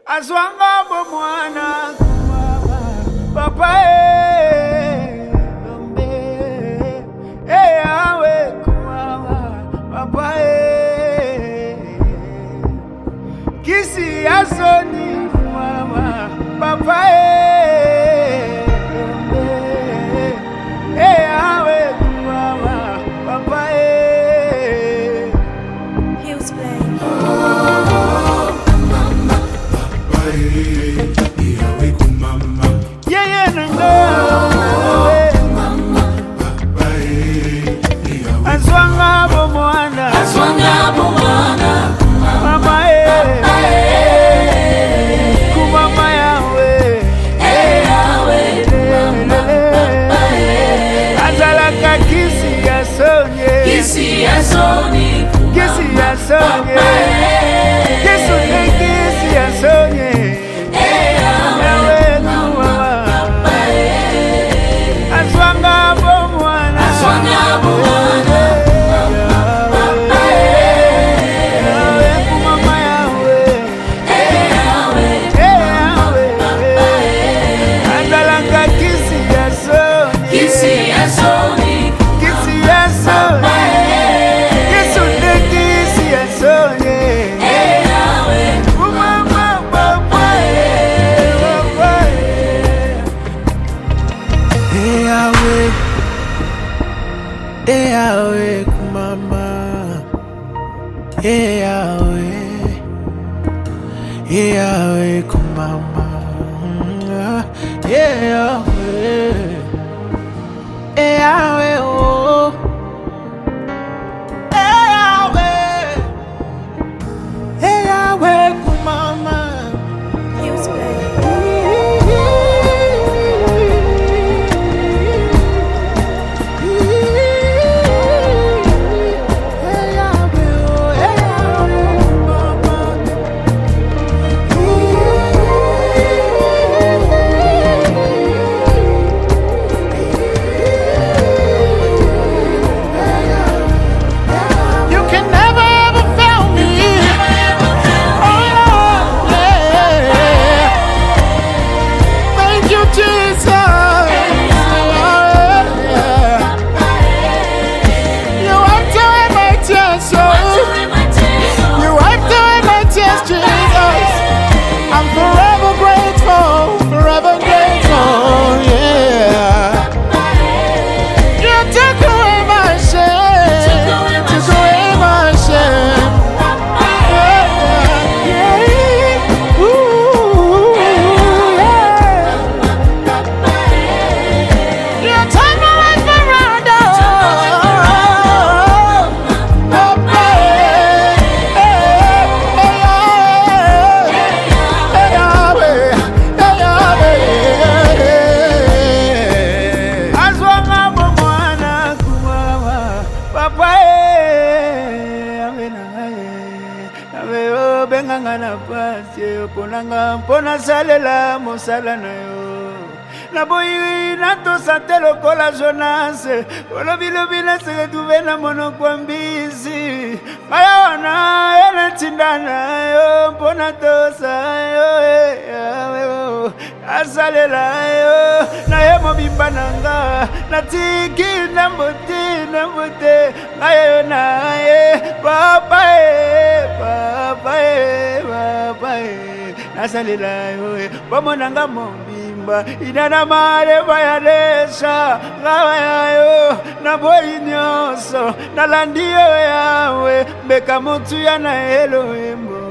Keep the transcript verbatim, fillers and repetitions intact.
Azwanga bomwana kumama papa eh lombe eh awe kumama papa eh kisi asoni kumama papa eh lombe eh awe kumama papa eh Hills Play. Azwanga bomwana Azwanga bomwana mama eh kumama yawe eh yawe azalaka kisi ya sonye kisi ya soni kisi ya sonye kisi kisi ya sonye eh yawe kumama azwanga bomwana Azwanga bomwana Yahweh, kumama, Yahweh, Yahweh, kumama, Yahweh, Yahweh, oh, Yahweh, Yahweh, kumama. Hills Play. Bengangana pasi ponanga pona salela mosala na yo na boyi na to satelo kola Jonas olobi lobi na se tuvena mono kwa mbisi mayona ene tindana yo pona to sa yo asalela yo na yemo bimbananga na tiki na mbote na mbote ayona e papa e papa e papa e nasalela yo bomonanga mombimba inana mare bayalesha ngawa yo na boyi nyonso na landio yawe mbeka mutu ya na Elohim.